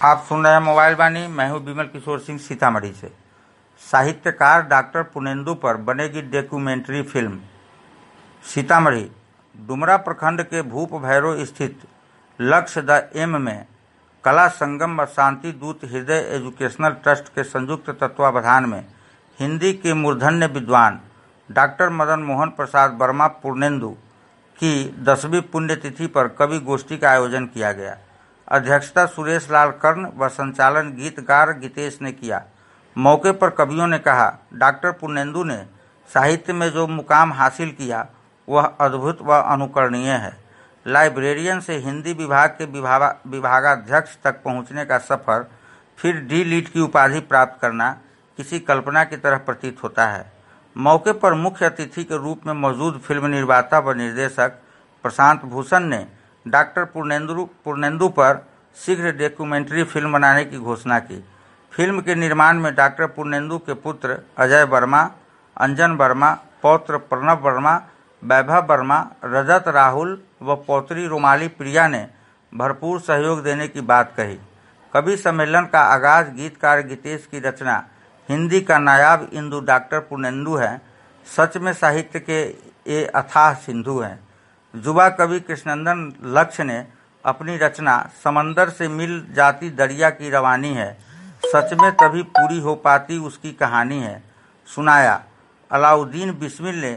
आप सुन रहे हैं मोबाइल वाणी। मैं हूं विमल किशोर सिंह सीतामढ़ी से। साहित्यकार डॉक्टर पूर्णेंदु पर बनेगी डॉक्यूमेंट्री फिल्म। सीतामढ़ी डुमरा प्रखंड के भूप भैरव स्थित लक्ष्य द एम में कला संगम व शांति दूत हृदय एजुकेशनल ट्रस्ट के संयुक्त तत्वावधान में हिंदी के मूर्धन्य विद्वान डॉक्टर मदन मोहन प्रसाद वर्मा पूर्णेंदु की 10वीं पुण्यतिथि पर कवि गोष्ठी का आयोजन किया गया। अध्यक्षता सुरेश लाल कर्ण व संचालन गीतकार गीतेश ने किया। मौके पर कवियों ने कहा, डॉक्टर पूर्णेंदु ने साहित्य में जो मुकाम हासिल किया वह अद्भुत व अनुकरणीय है। लाइब्रेरियन से हिंदी विभाग के विभागाध्यक्ष तक पहुंचने का सफर, फिर डी लीट की उपाधि प्राप्त करना किसी कल्पना की तरह प्रतीत होता है। मौके पर मुख्य अतिथि के रूप में मौजूद फिल्म निर्माता व निर्देशक प्रशांत भूषण ने डॉक्टर पूर्णेंदु पर शीघ्र डॉक्यूमेंट्री फिल्म बनाने की घोषणा की। फिल्म के निर्माण में डॉक्टर पूर्णेंदु के पुत्र अजय वर्मा, अंजन वर्मा, पौत्र प्रणव वर्मा, वैभव वर्मा, रजत राहुल व पौत्री रोमाली प्रिया ने भरपूर सहयोग देने की बात कही। कवि सम्मेलन का आगाज गीतकार गीतेश की रचना हिंदी का नायाब इंदु डॉक्टर पूर्णेंदु है, सच में साहित्य के ये अथाह सिंधु हैं। युवा कवि कृष्णनंदन लक्ष्य ने अपनी रचना समंदर से मिल जाती दरिया की रवानी है, सच में तभी पूरी हो पाती उसकी कहानी है, सुनाया। अलाउद्दीन बिस्मिल ने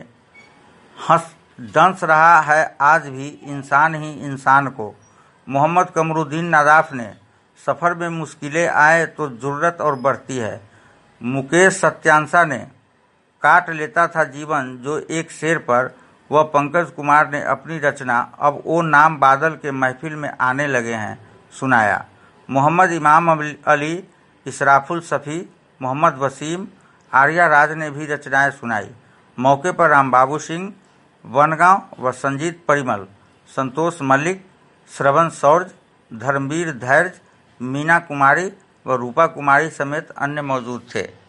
डंस रहा है आज भी इंसान ही इंसान को। मोहम्मद कमरुद्दीन नादाफ ने सफ़र में मुश्किलें आए तो जुर्रत और बढ़ती है। मुकेश सत्यांशा ने काट लेता था जीवन जो एक शेर पर। वह पंकज कुमार ने अपनी रचना अब वो नाम बादल के महफिल में आने लगे हैं, सुनाया। मोहम्मद इमाम अली, इशराफुल सफ़ी, मोहम्मद वसीम, आर्या राज ने भी रचनाएं सुनाई। मौके पर रामबाबू सिंह वनगांव व संजीत परिमल, संतोष मलिक, श्रवण शौर्य, धर्मवीर धैर्य, मीना कुमारी व रूपा कुमारी समेत अन्य मौजूद थे।